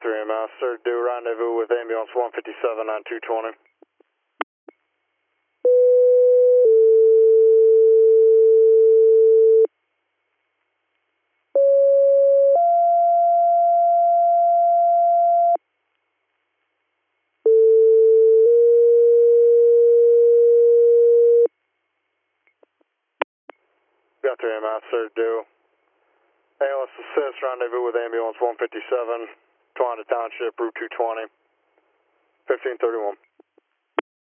3 Master, do rendezvous with ambulance 157 on 220. Got 3 Master, do. ALS assist, rendezvous with ambulance 157, Tawanda Township, Route 220, 1531.